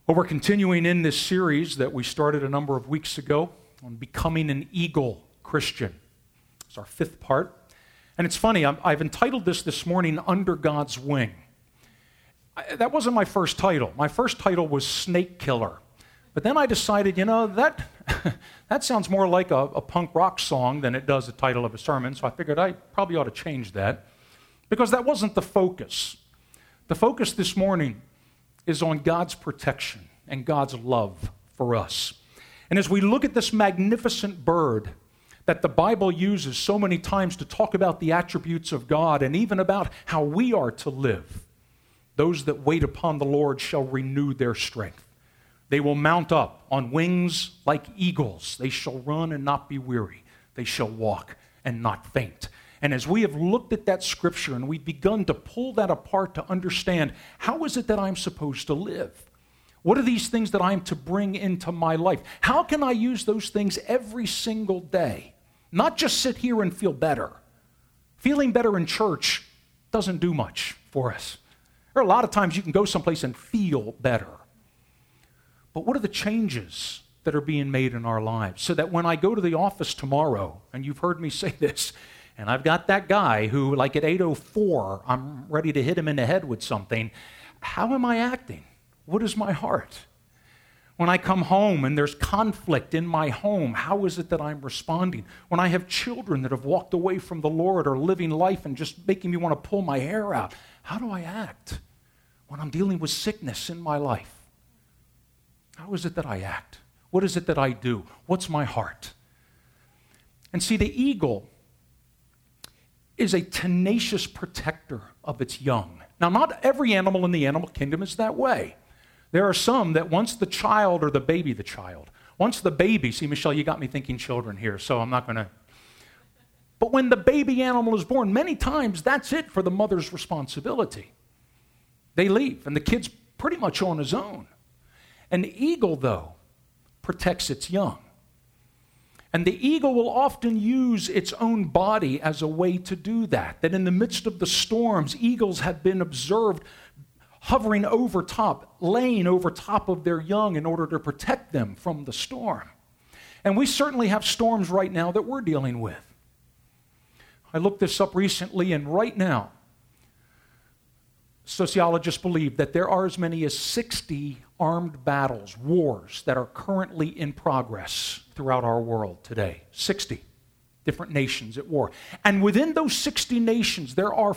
Well, we're continuing in this series that we started a number of weeks ago on becoming an eagle Christian. It's our fifth part. And it's funny, I've entitled this morning, Under God's Wing. That wasn't my first title. My first title was Snake Killer. But then I decided, that sounds more like a punk rock song than it does the title of a sermon, so I figured I probably ought to change that, because that wasn't the focus. The focus this morning is on God's protection and God's love for us. And as we look at this magnificent bird that the Bible uses so many times to talk about the attributes of God and even about how we are to live, those that wait upon the Lord shall renew their strength. They will mount up on wings like eagles. They shall run and not be weary. They shall walk and not faint. And as we have looked at that scripture and we've begun to pull that apart to understand, how is it that I'm supposed to live? What are these things that I'm to bring into my life? How can I use those things every single day? Not just sit here and feel better. Feeling better in church doesn't do much for us. There are a lot of times you can go someplace and feel better. But what are the changes that are being made in our lives so that when I go to the office tomorrow, and you've heard me say this, and I've got that guy who, like at 8:04, I'm ready to hit him in the head with something, how am I acting? What is my heart? When I come home and there's conflict in my home, how is it that I'm responding? When I have children that have walked away from the Lord or living life and just making me want to pull my hair out, how do I act? When I'm dealing with sickness in my life, how is it that I act? What is it that I do? What's my heart? And see, the eagle is a tenacious protector of its young. Now, not every animal in the animal kingdom is that way. There are some that once the baby, see, Michelle, you got me thinking children here, so I'm not going to. But when the baby animal is born, many times that's it for the mother's responsibility. They leave, and the kid's pretty much on his own. An eagle, though, protects its young. And the eagle will often use its own body as a way to do that. That in the midst of the storms, eagles have been observed hovering over top, laying over top of their young in order to protect them from the storm. And we certainly have storms right now that we're dealing with. I looked this up recently, and right now, sociologists believe that there are as many as 60 armed battles, wars, that are currently in progress throughout our world today. 60 different nations at war. And within those 60 nations, there are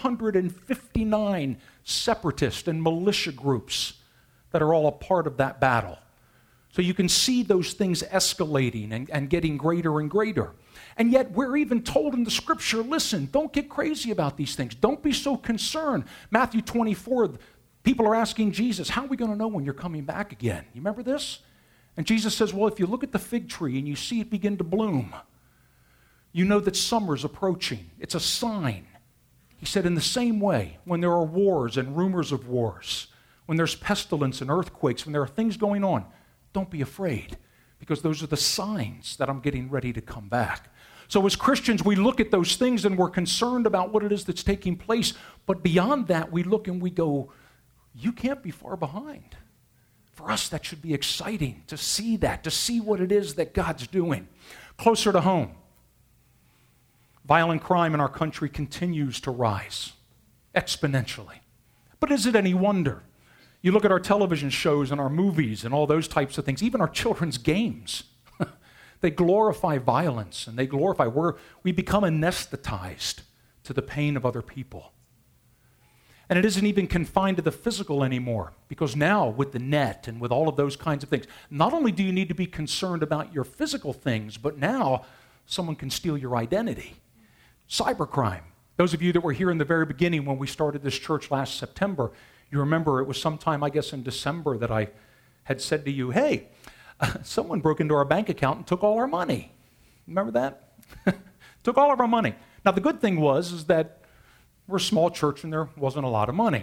459 separatist and militia groups that are all a part of that battle. So you can see those things escalating and getting greater and greater. And yet we're even told in the scripture, listen, don't get crazy about these things. Don't be so concerned. Matthew 24, people are asking Jesus, how are we going to know when you're coming back again? You remember this? And Jesus says, well, if you look at the fig tree and you see it begin to bloom, you know that summer's approaching. It's a sign. He said, in the same way, when there are wars and rumors of wars, when there's pestilence and earthquakes, when there are things going on, don't be afraid, because those are the signs that I'm getting ready to come back. So as Christians, we look at those things and we're concerned about what it is that's taking place. But beyond that, we look and we go, you can't be far behind. For us, that should be exciting to see that, to see what it is that God's doing. Closer to home, violent crime in our country continues to rise exponentially. But is it any wonder? You look at our television shows and our movies and all those types of things, even our children's games. They glorify violence, and they glorify we become anesthetized to the pain of other people. And it isn't even confined to the physical anymore, because now with the net and with all of those kinds of things, not only do you need to be concerned about your physical things, but now someone can steal your identity. Cybercrime. Those of you that were here in the very beginning when we started this church last September, you remember it was sometime, I guess, in December that I had said to you, hey, someone broke into our bank account and took all our money. Remember that? Took all of our money. Now, the good thing is that we're a small church and there wasn't a lot of money.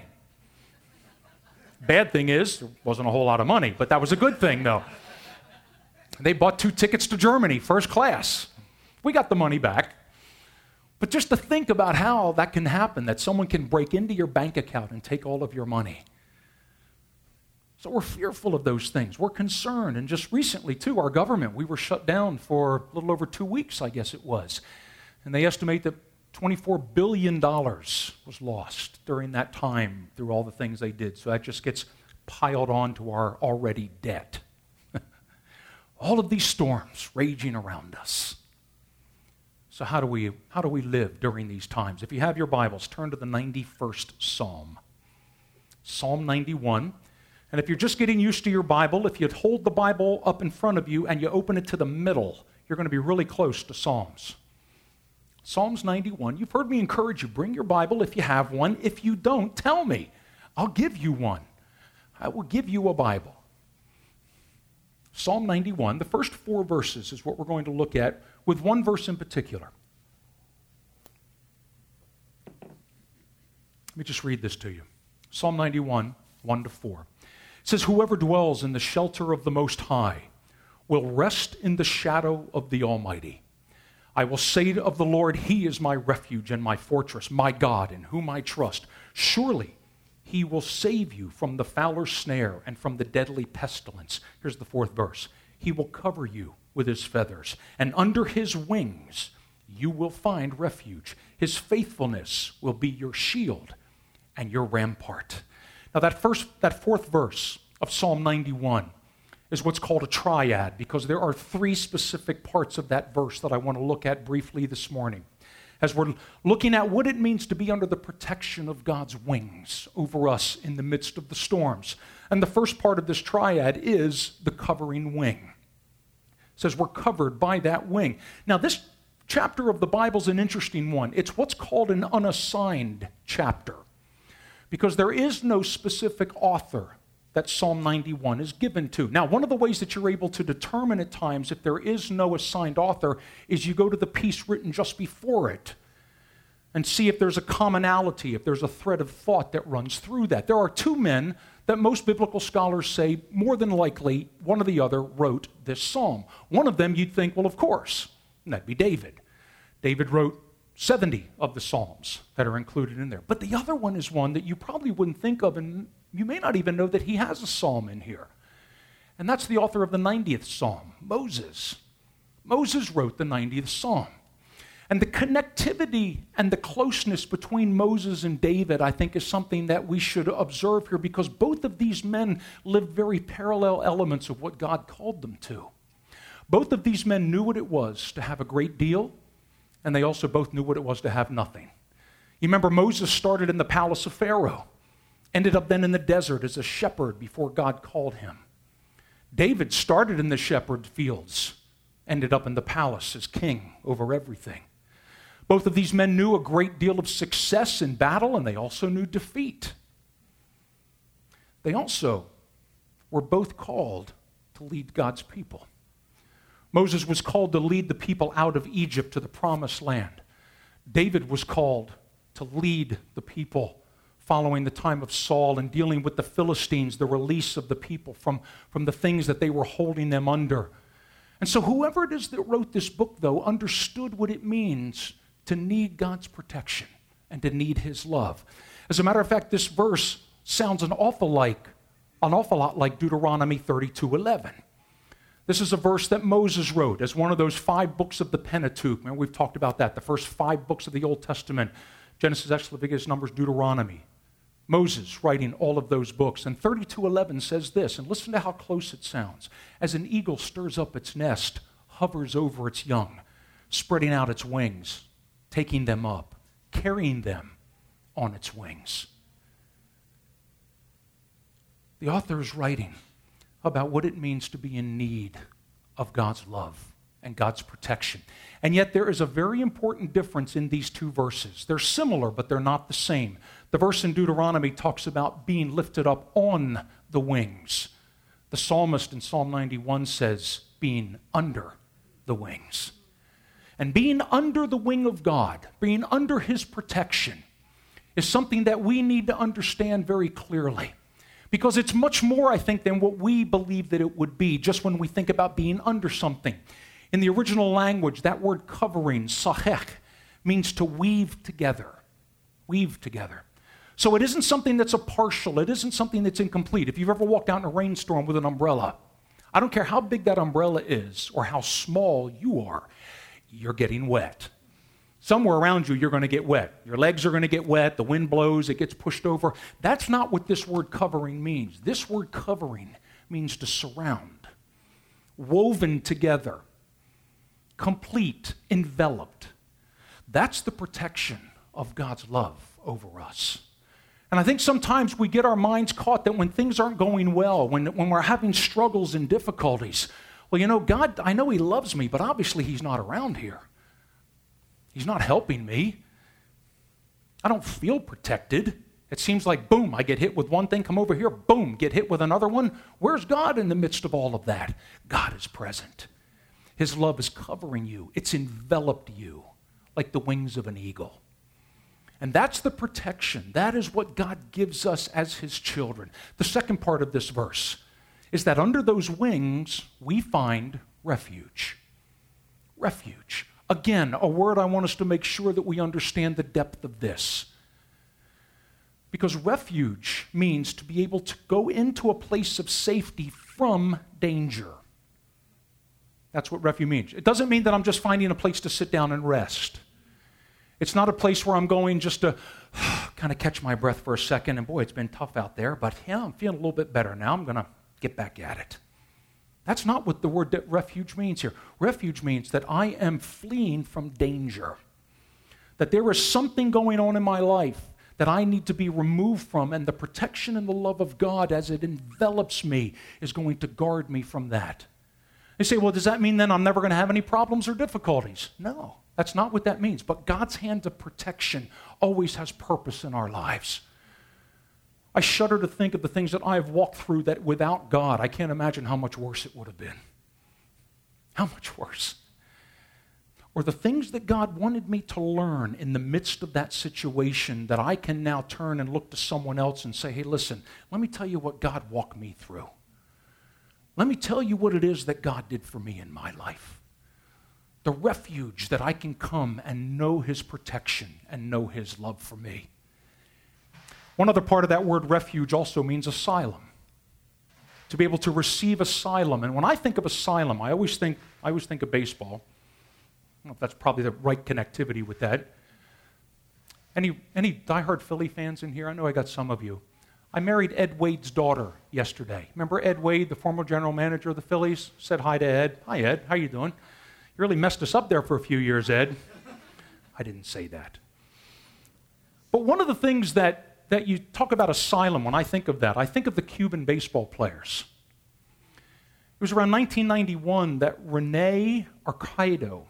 Bad thing is, there wasn't a whole lot of money, but that was a good thing, though. They bought 2 tickets to Germany, first class. We got the money back. But just to think about how that can happen, that someone can break into your bank account and take all of your money. So we're fearful of those things. We're concerned. And just recently, too, our government, we were shut down for a little over 2 weeks, I guess it was. And they estimate that $24 billion was lost during that time through all the things they did. So that just gets piled on to our already debt. All of these storms raging around us. So how do we live during these times? If you have your Bibles, turn to the 91st Psalm. Psalm 91. And if you're just getting used to your Bible, if you hold the Bible up in front of you and you open it to the middle, you're going to be really close to Psalms. Psalms 91. You've heard me encourage you, bring your Bible if you have one. If you don't, tell me. I'll give you one. I will give you a Bible. Psalm 91, the first 4 verses is what we're going to look at, with one verse in particular. Let me just read this to you. Psalm 91, 1-4. It says, "Whoever dwells in the shelter of the Most High will rest in the shadow of the Almighty. I will say of the Lord, He is my refuge and my fortress, my God, in whom I trust. Surely He will save you from the fowler's snare and from the deadly pestilence." Here's the 4th verse. "He will cover you with His feathers, and under His wings you will find refuge. His faithfulness will be your shield and your rampart." Now that 4th verse of Psalm 91 is what's called a triad, because there are 3 specific parts of that verse that I want to look at briefly this morning, as we're looking at what it means to be under the protection of God's wings over us in the midst of the storms. And the first part of this triad is the covering wing. It says we're covered by that wing. Now this chapter of the Bible is an interesting one. It's what's called an unassigned chapter, because there is no specific author that Psalm 91 is given to. Now, one of the ways that you're able to determine at times if there is no assigned author is you go to the piece written just before it and see if there's a commonality, if there's a thread of thought that runs through that. There are 2 men that most biblical scholars say more than likely one or the other wrote this psalm. One of them you'd think, well, of course, and that'd be David. David wrote 70 of the Psalms that are included in there. But the other one is one that you probably wouldn't think of, and you may not even know that he has a psalm in here. And that's the author of the 90th Psalm, Moses. Moses wrote the 90th Psalm. And the connectivity and the closeness between Moses and David, I think, is something that we should observe here, because both of these men lived very parallel elements of what God called them to. Both of these men knew what it was to have a great deal, and they also both knew what it was to have nothing. You remember Moses started in the palace of Pharaoh, ended up then in the desert as a shepherd before God called him. David started in the shepherd fields, ended up in the palace as king over everything. Both of these men knew a great deal of success in battle, and they also knew defeat. They also were both called to lead God's people. Moses was called to lead the people out of Egypt to the promised land. David was called to lead the people following the time of Saul and dealing with the Philistines, the release of the people from the things that they were holding them under. And so whoever it is that wrote this book, though, understood what it means to need God's protection and to need His love. As a matter of fact, this verse sounds an awful lot like Deuteronomy 32:11. This is a verse that Moses wrote as one of those 5 books of the Pentateuch. Remember, we've talked about that, the first 5 books of the Old Testament: Genesis, Exodus, Leviticus, Numbers, Deuteronomy. Moses writing all of those books. And 32:11 says this, and listen to how close it sounds. "As an eagle stirs up its nest, hovers over its young, spreading out its wings, taking them up, carrying them on its wings." The author is writing about what it means to be in need of God's love and God's protection. And yet there is a very important difference in these 2 verses. They're similar, but they're not the same. The verse in Deuteronomy talks about being lifted up on the wings. The psalmist in Psalm 91 says being under the wings. And being under the wing of God, being under His protection, is something that we need to understand very clearly. Because it's much more, I think, than what we believe that it would be just when we think about being under something. In the original language, that word covering, sahech, means to weave together. Weave together. So it isn't something that's a partial. It isn't something that's incomplete. If you've ever walked out in a rainstorm with an umbrella, I don't care how big that umbrella is or how small you are, you're getting wet. Somewhere around you, you're going to get wet. Your legs are going to get wet. The wind blows. It gets pushed over. That's not what this word covering means. This word covering means to surround, woven together, complete, enveloped. That's the protection of God's love over us. And I think sometimes we get our minds caught that when things aren't going well, when we're having struggles and difficulties, well, you know, God, I know He loves me, but obviously He's not around here. He's not helping me. I don't feel protected. It seems like, boom, I get hit with one thing, come over here, boom, get hit with another one. Where's God in the midst of all of that? God is present. His love is covering you. It's enveloped you like the wings of an eagle. And that's the protection. That is what God gives us as His children. The second part of this verse is that under those wings, we find refuge. Refuge. Again, a word I want us to make sure that we understand the depth of this. Because refuge means to be able to go into a place of safety from danger. That's what refuge means. It doesn't mean that I'm just finding a place to sit down and rest. It's not a place where I'm going just to kind of catch my breath for a second, and boy, it's been tough out there, but yeah, I'm feeling a little bit better now. I'm going to get back at it. That's not what the word refuge means here. Refuge means that I am fleeing from danger, that there is something going on in my life that I need to be removed from, and the protection and the love of God as it envelops me is going to guard me from that. You say, well, does that mean then I'm never going to have any problems or difficulties? No, that's not what that means. But God's hand of protection always has purpose in our lives. I shudder to think of the things that I have walked through that without God, I can't imagine how much worse it would have been. How much worse? Or the things that God wanted me to learn in the midst of that situation that I can now turn and look to someone else and say, hey, listen, let me tell you what God walked me through. Let me tell you what it is that God did for me in my life. The refuge that I can come and know His protection and know His love for me. One other part of that word refuge also means asylum. To be able to receive asylum. And when I think of asylum, I always think of baseball. I don't know if that's probably the right connectivity with that. Any diehard Philly fans in here? I know I got some of you. I married Ed Wade's daughter yesterday. Remember Ed Wade, the former general manager of the Phillies? Said hi to Ed. Hi, Ed. How you doing? You really messed us up there for a few years, Ed. I didn't say that. But one of the things that you talk about asylum, when I think of that, I think of the Cuban baseball players. It was around 1991 that Rene Arcado,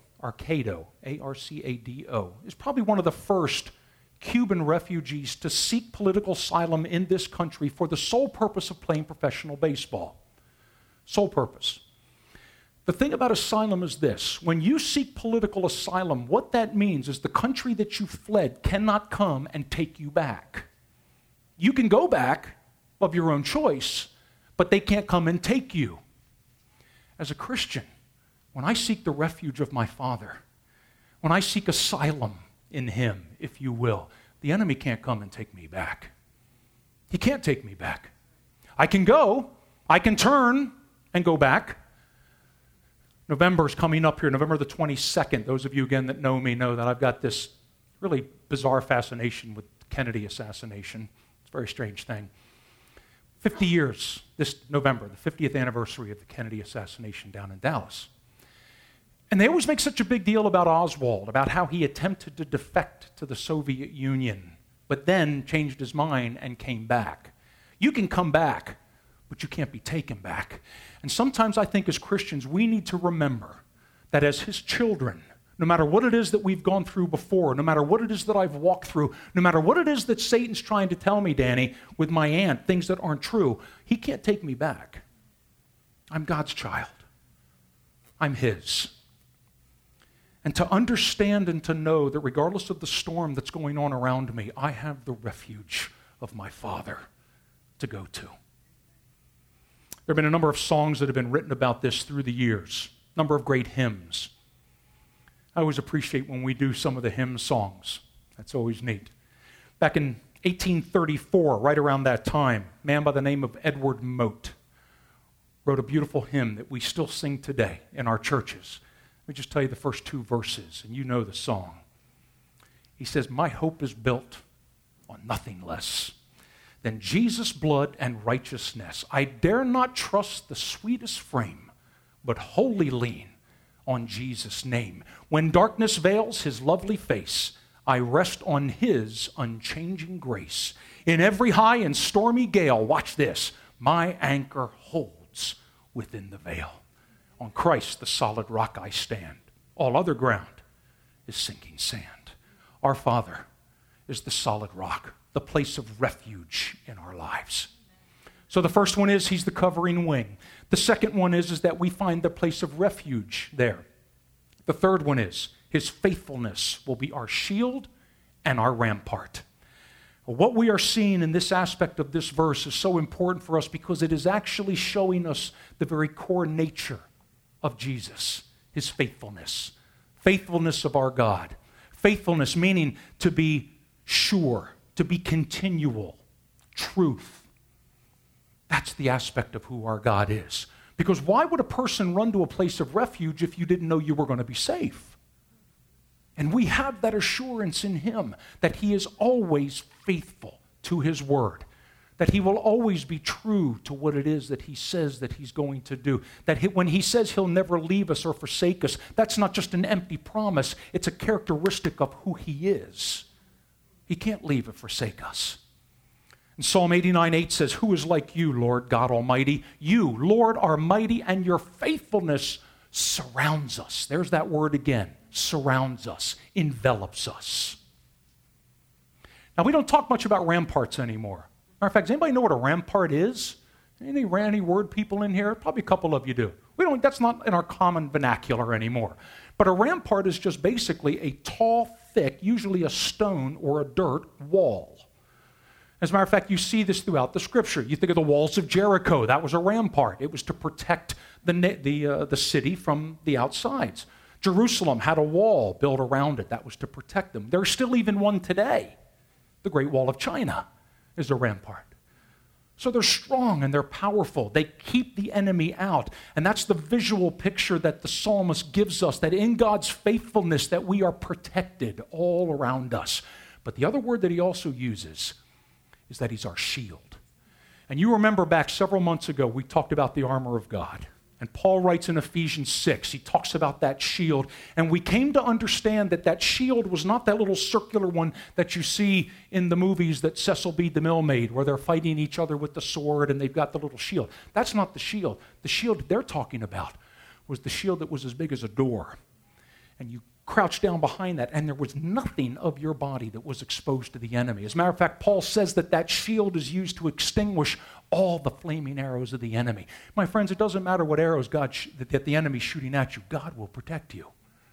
A-R-C-A-D-O, is probably one of the first Cuban refugees to seek political asylum in this country for the sole purpose of playing professional baseball. Sole purpose. The thing about asylum is this. When you seek political asylum, what that means is the country that you fled cannot come and take you back. You can go back of your own choice, but they can't come and take you. As a Christian, when I seek the refuge of my Father, when I seek asylum in Him, if you will, the enemy can't come and take me back. He can't take me back. I can go, I can turn and go back. November is coming up here, November the 22nd. Those of you, again, that know me know that I've got this really bizarre fascination with the Kennedy assassination. It's a very strange thing. 50 years this November, the 50th anniversary of the Kennedy assassination down in Dallas. And they always make such a big deal about Oswald, about how he attempted to defect to the Soviet Union, but then changed his mind and came back. You can come back, but you can't be taken back. And sometimes I think as Christians, we need to remember that as His children, no matter what it is that we've gone through before, no matter what it is that I've walked through, no matter what it is that Satan's trying to tell me, Danny, with my aunt, things that aren't true, he can't take me back. I'm God's child. I'm His. And to understand and to know that regardless of the storm that's going on around me, I have the refuge of my Father to go to. There have been a number of songs that have been written about this through the years, a number of great hymns. I always appreciate when we do some of the hymn songs. That's always neat. Back in 1834, right around that time, a man by the name of Edward Mote wrote a beautiful hymn that we still sing today in our churches. Let me just tell you the first two verses, and you know the song. He says, "My hope is built on nothing less than Jesus' blood and righteousness. I dare not trust the sweetest frame, but wholly lean on Jesus' name. When darkness veils his lovely face, I rest on his unchanging grace. In every high and stormy gale," watch this, "my anchor holds within the veil. On Christ, the solid rock, I stand. All other ground is sinking sand." Our Father is the solid rock, the place of refuge in our lives. So the first one is he's the covering wing. The second one is that we find the place of refuge there. The third one is his faithfulness will be our shield and our rampart. What we are seeing in this aspect of this verse is so important for us because it is actually showing us the very core nature of Jesus, his faithfulness. Faithfulness of our God. Faithfulness meaning to be sure, to be continual, truth. That's the aspect of who our God is. Because why would a person run to a place of refuge if you didn't know you were going to be safe? And we have that assurance in him that he is always faithful to his word, that he will always be true to what it is that he says that he's going to do, that when he says he'll never leave us or forsake us, that's not just an empty promise, it's a characteristic of who he is. He can't leave or forsake us. And Psalm 89:8 says, "Who is like you, Lord God Almighty? You, Lord, are mighty, and your faithfulness surrounds us." There's that word again. Surrounds us, envelops us. Now, we don't talk much about ramparts anymore. Matter of fact, does anybody know what a rampart is? Any word people in here? Probably a couple of you do. That's not in our common vernacular anymore. But a rampart is just basically a tall, thick, usually a stone or a dirt wall. As a matter of fact, you see this throughout the Scripture. You think of the walls of Jericho. That was a rampart. It was to protect the city from the outsides. Jerusalem had a wall built around it. That was to protect them. There's still even one today. The Great Wall of China is a rampart. So they're strong and they're powerful. They keep the enemy out. And that's the visual picture that the psalmist gives us, that in God's faithfulness that we are protected all around us. But the other word that he also uses is that he's our shield. And you remember back several months ago, we talked about the armor of God. And Paul writes in Ephesians 6, he talks about that shield. And we came to understand that that shield was not that little circular one that you see in the movies that Cecil B. DeMille made, where they're fighting each other with the sword and they've got the little shield. That's not the shield. The shield they're talking about was the shield that was as big as a door. And you crouched down behind that, and there was nothing of your body that was exposed to the enemy. As a matter of fact, Paul says that that shield is used to extinguish all the flaming arrows of the enemy. My friends, it doesn't matter what arrows that the enemy's shooting at you. God will protect you.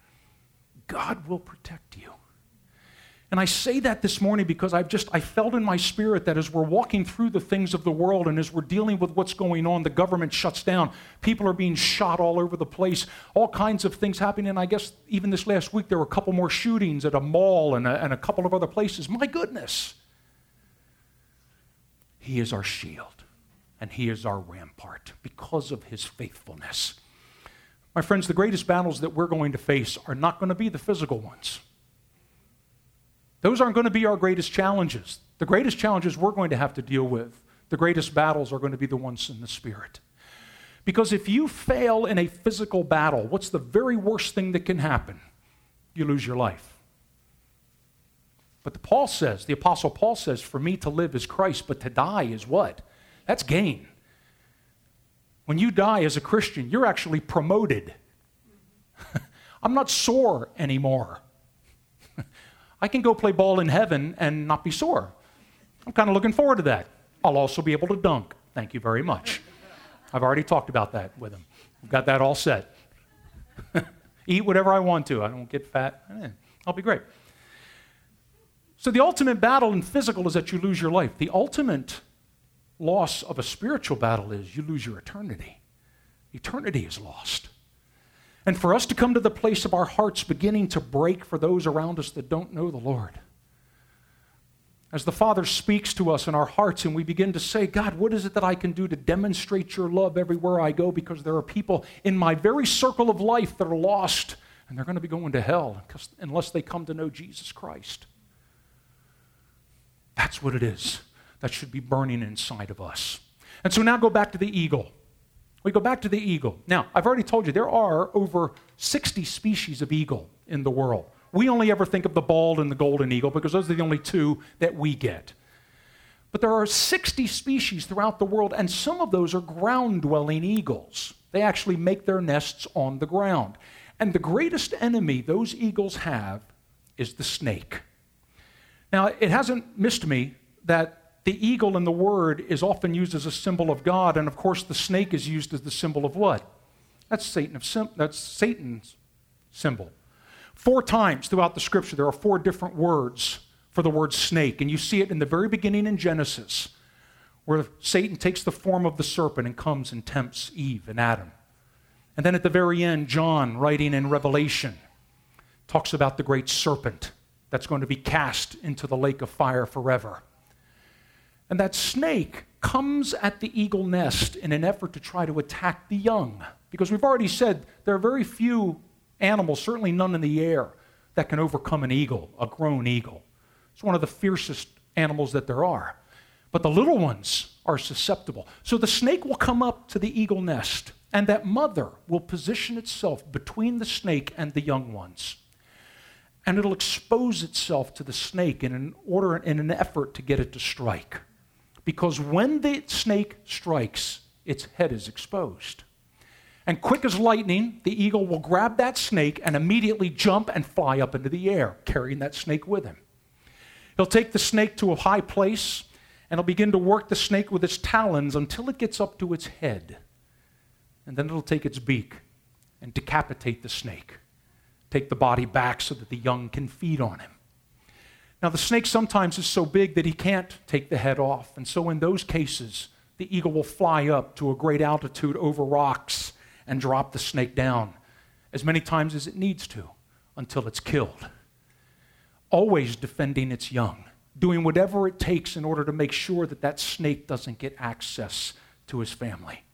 God will protect you. And I say that this morning because I felt in my spirit that as we're walking through the things of the world and as we're dealing with what's going on, the government shuts down, people are being shot all over the place, all kinds of things happening. And I guess even this last week there were a couple more shootings at a mall and a couple of other places. My goodness. He is our shield and he is our rampart because of his faithfulness. My friends, the greatest battles that we're going to face are not going to be the physical ones. Those aren't going to be our greatest challenges. The greatest challenges we're going to have to deal with, the greatest battles are going to be the ones in the Spirit. Because if you fail in a physical battle, what's the very worst thing that can happen? You lose your life. But the Apostle Paul says, for me to live is Christ, but to die is what? That's gain. When you die as a Christian, you're actually promoted. I'm not sore anymore. I can go play ball in heaven and not be sore. I'm kind of looking forward to that. I'll also be able to dunk. Thank you very much. I've already talked about that with him. I've got that all set. Eat whatever I want to. I don't get fat. I'll be great. So the ultimate battle in physical is that you lose your life. The ultimate loss of a spiritual battle is you lose your eternity. Eternity is lost. And for us to come to the place of our hearts beginning to break for those around us that don't know the Lord. As the Father speaks to us in our hearts and we begin to say, God, what is it that I can do to demonstrate your love everywhere I go? Because there are people in my very circle of life that are lost and they're going to be going to hell unless they come to know Jesus Christ. That's what it is that should be burning inside of us. And so now go back to the eagle. We go back to the eagle. Now, I've already told you there are over 60 species of eagle in the world. We only ever think of the bald and the golden eagle because those are the only two that we get. But there are 60 species throughout the world, and some of those are ground-dwelling eagles. They actually make their nests on the ground. And the greatest enemy those eagles have is the snake. Now, it hasn't missed me that the eagle in the Word is often used as a symbol of God, and of course the snake is used as the symbol of what? That's Satan's symbol. 4 times throughout the Scripture, there are 4 different words for the word snake, and you see it in the very beginning in Genesis, where Satan takes the form of the serpent and comes and tempts Eve and Adam. And then at the very end, John, writing in Revelation, talks about the great serpent that's going to be cast into the lake of fire forever. And that snake comes at the eagle nest in an effort to try to attack the young. Because we've already said there are very few animals, certainly none in the air, that can overcome an eagle, a grown eagle. It's one of the fiercest animals that there are. But the little ones are susceptible. So the snake will come up to the eagle nest, and that mother will position itself between the snake and the young ones. And it'll expose itself to the snake in an effort to get it to strike. Because when the snake strikes, its head is exposed. And quick as lightning, the eagle will grab that snake and immediately jump and fly up into the air, carrying that snake with him. He'll take the snake to a high place, and he'll begin to work the snake with its talons until it gets up to its head. And then it'll take its beak and decapitate the snake. Take the body back so that the young can feed on him. Now, the snake sometimes is so big that he can't take the head off. And so in those cases, the eagle will fly up to a great altitude over rocks and drop the snake down as many times as it needs to until it's killed. Always defending its young, doing whatever it takes in order to make sure that that snake doesn't get access to his family.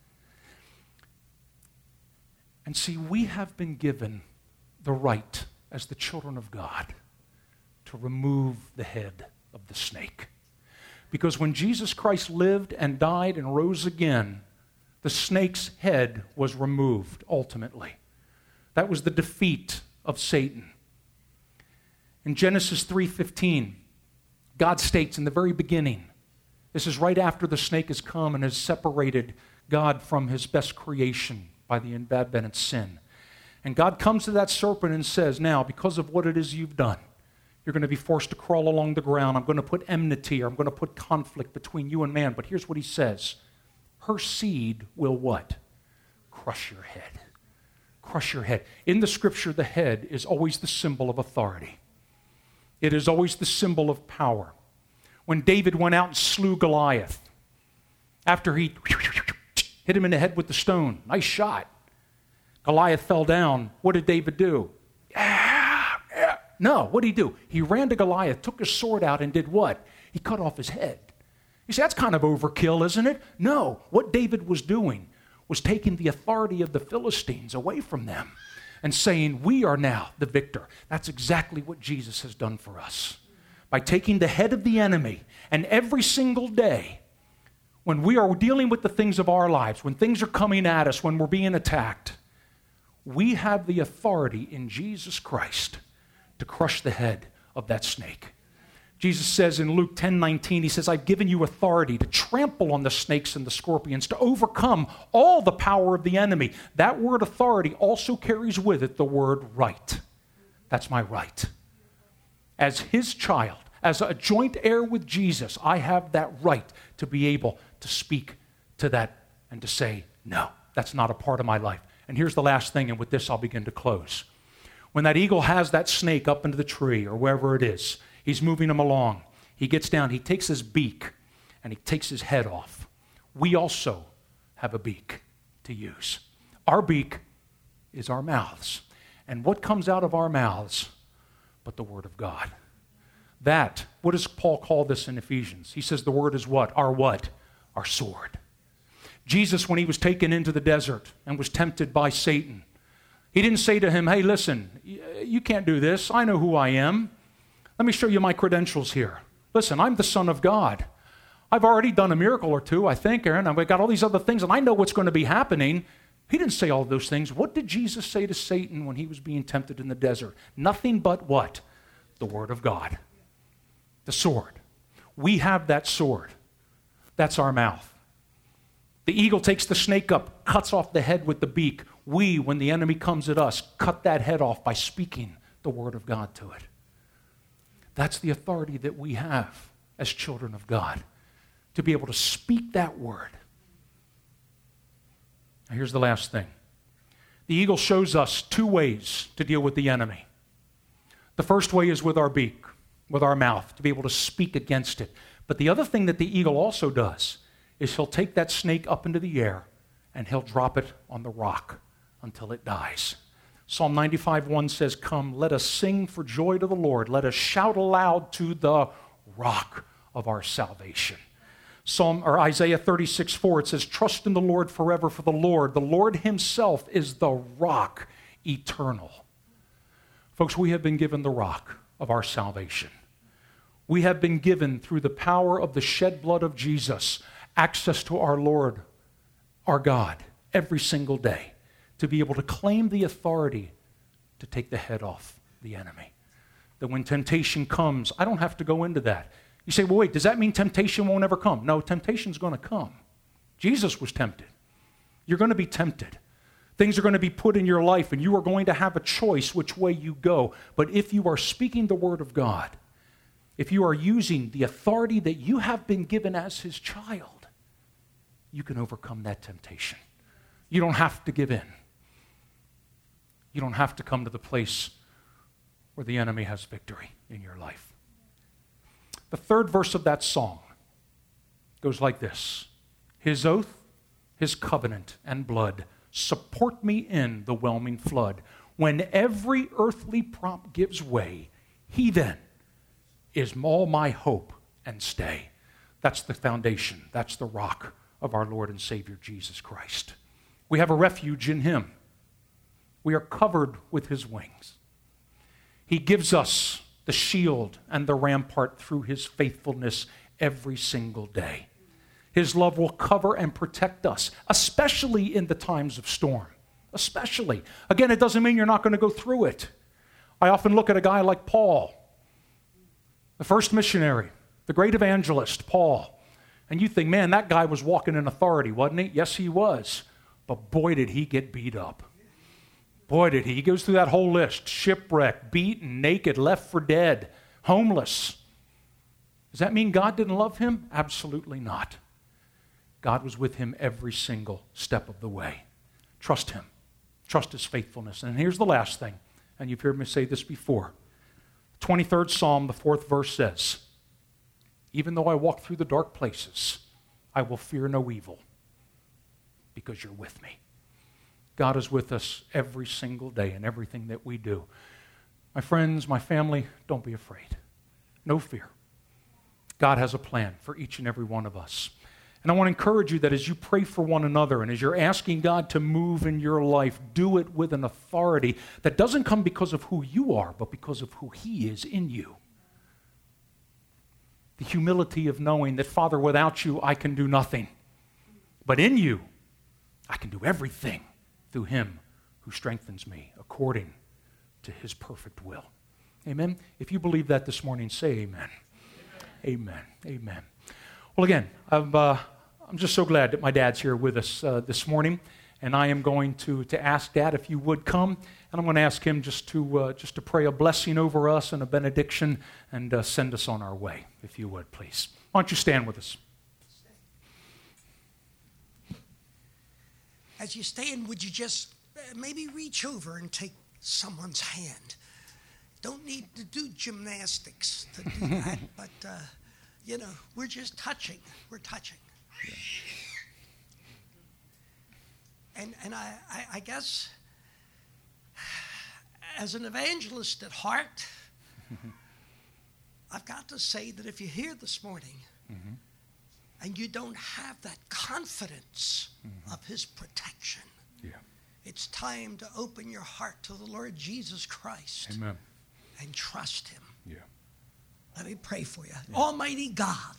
And see, we have been given the right as the children of God to remove the head of the snake. Because when Jesus Christ lived and died and rose again, the snake's head was removed ultimately. That was the defeat of Satan. In Genesis 3:15, God states in the very beginning, this is right after the snake has come and has separated God from his best creation by the advent of sin. And God comes to that serpent and says, now, because of what it is you've done, you're going to be forced to crawl along the ground. I'm going to put enmity, or I'm going to put conflict between you and man. But here's what he says. Her seed will what? Crush your head. Crush your head. In the Scripture, the head is always the symbol of authority. It is always the symbol of power. When David went out and slew Goliath, after he hit him in the head with the stone, nice shot, Goliath fell down. What did David do? No, what did he do? He ran to Goliath, took his sword out, and did what? He cut off his head. You say, that's kind of overkill, isn't it? No, what David was doing was taking the authority of the Philistines away from them and saying, we are now the victor. That's exactly what Jesus has done for us. By taking the head of the enemy, and every single day, when we are dealing with the things of our lives, when things are coming at us, when we're being attacked, we have the authority in Jesus Christ to crush the head of that snake. Jesus says in Luke 10:19, he says, I've given you authority to trample on the snakes and the scorpions, to overcome all the power of the enemy. That word authority also carries with it the word right. That's my right. As his child, as a joint heir with Jesus, I have that right to be able to speak to that and to say, no, that's not a part of my life. And here's the last thing, and with this I'll begin to close. When that eagle has that snake up into the tree or wherever it is, he's moving him along. He gets down, he takes his beak, and he takes his head off. We also have a beak to use. Our beak is our mouths. And what comes out of our mouths but the Word of God? What does Paul call this in Ephesians? He says the word is what? Our what? Our sword. Jesus, when he was taken into the desert and was tempted by Satan, he didn't say to him, hey, listen, you can't do this. I know who I am. Let me show you my credentials here. Listen, I'm the Son of God. I've already done a miracle or two, I think, Aaron. I've got all these other things, and I know what's going to be happening. He didn't say all those things. What did Jesus say to Satan when he was being tempted in the desert? Nothing but what? The word of God. The sword. We have that sword. That's our mouth. The eagle takes the snake up, cuts off the head with the beak. We, when the enemy comes at us, cut that head off by speaking the word of God to it. That's the authority that we have as children of God, to be able to speak that word. Now, here's the last thing. The eagle shows us two ways to deal with the enemy. The first way is with our beak, with our mouth, to be able to speak against it. But the other thing that the eagle also does is he'll take that snake up into the air and he'll drop it on the rock until it dies. Psalm 95:1 says, come, let us sing for joy to the Lord. Let us shout aloud to the rock of our salvation. Isaiah 36:4, it says, trust in the Lord forever, for the Lord himself is the rock eternal. Folks, we have been given the rock of our salvation. We have been given, through the power of the shed blood of Jesus, access to our Lord, our God, every single day, to be able to claim the authority to take the head off the enemy. That when temptation comes, I don't have to go into that. You say, well, wait, does that mean temptation won't ever come? No, temptation's going to come. Jesus was tempted. You're going to be tempted. Things are going to be put in your life, and you are going to have a choice which way you go. But if you are speaking the word of God, if you are using the authority that you have been given as his child, you can overcome that temptation. You don't have to give in. You don't have to come to the place where the enemy has victory in your life. The third verse of that song goes like this. His oath, his covenant, and blood support me in the whelming flood. When every earthly prop gives way, he then is all my hope and stay. That's the foundation. That's the rock of our Lord and Savior Jesus Christ. We have a refuge in him. We are covered with his wings. He gives us the shield and the rampart through his faithfulness every single day. His love will cover and protect us, especially in the times of storm. Especially. Again, it doesn't mean you're not going to go through it. I often look at a guy like Paul, the first missionary, the great evangelist, Paul. And you think, man, that guy was walking in authority, wasn't he? Yes, he was. But boy, did he get beat up. Boy, did he. He goes through that whole list. Shipwrecked, beaten, naked, left for dead, homeless. Does that mean God didn't love him? Absolutely not. God was with him every single step of the way. Trust him. Trust his faithfulness. And here's the last thing, and you've heard me say this before. 23rd Psalm, the 4th verse says, even though I walk through the dark places, I will fear no evil, because you're with me. God is with us every single day in everything that we do. My friends, my family, don't be afraid. No fear. God has a plan for each and every one of us. And I want to encourage you that as you pray for one another and as you're asking God to move in your life, do it with an authority that doesn't come because of who you are, but because of who he is in you. The humility of knowing that, Father, without you, I can do nothing. But in you, I can do everything through him who strengthens me according to his perfect will. Amen? If you believe that this morning, say amen. Amen. Amen. Well, again, I'm just so glad that my dad's here with us this morning, and I am going to ask Dad if you would come, and I'm going to ask him just to pray a blessing over us and a benediction and send us on our way, if you would, please. Why don't you stand with us? As you stand, would you just maybe reach over and take someone's hand? Don't need to do gymnastics to do that, but, we're just touching. We're touching. Yeah. And I guess, as an evangelist at heart, I've got to say that if you're here this morning and you don't have that confidence of his protection, it's time to open your heart to the Lord Jesus Christ. Amen. And trust him. Yeah. Let me pray for you. Yeah. Almighty God,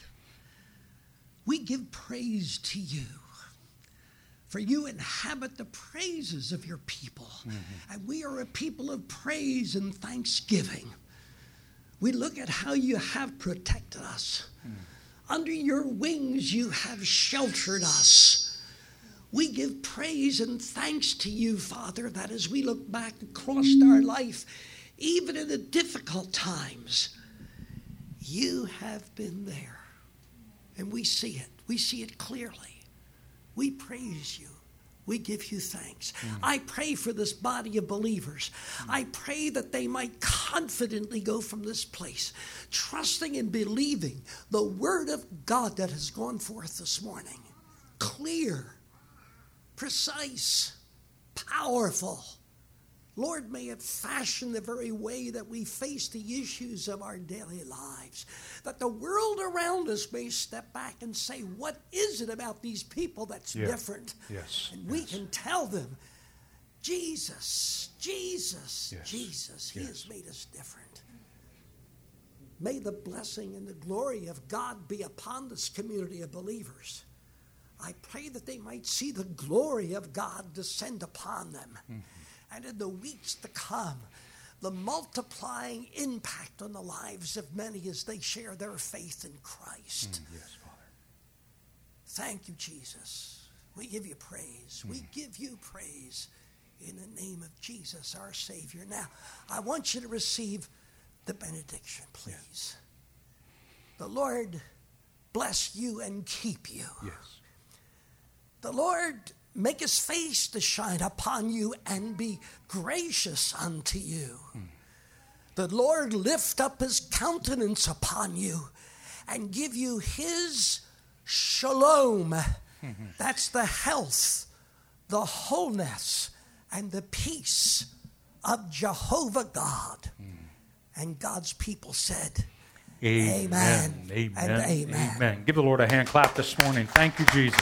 we give praise to you, for you inhabit the praises of your people. And we are a people of praise and thanksgiving. We look at how you have protected us. Under your wings you have sheltered us. We give praise and thanks to you, Father, that as we look back across our life, even in the difficult times, you have been there. And we see it. We see it clearly. We praise you. We give you thanks. I pray for this body of believers. I pray that they might confidently go from this place, trusting and believing the word of God that has gone forth this morning. Clear, precise, powerful. Lord, may it fashion the very way that we face the issues of our daily lives, that the world around us may step back and say, what is it about these people that's different? Yes. And we can tell them, Jesus, Jesus, Jesus, he has made us different. May the blessing and the glory of God be upon this community of believers. I pray that they might see the glory of God descend upon them. And in the weeks to come, the multiplying impact on the lives of many as they share their faith in Christ. Yes, Father. Thank you, Jesus. We give you praise. We give you praise in the name of Jesus, our Savior. Now, I want you to receive the benediction, please. The Lord bless you and keep you. Yes. The Lord make his face to shine upon you and be gracious unto you. The Lord lift up his countenance upon you and give you his shalom. That's the health, the wholeness, and the peace of Jehovah God. And God's people said, Amen. Amen. And amen. Amen. Give the Lord a hand clap this morning. Thank you, Jesus.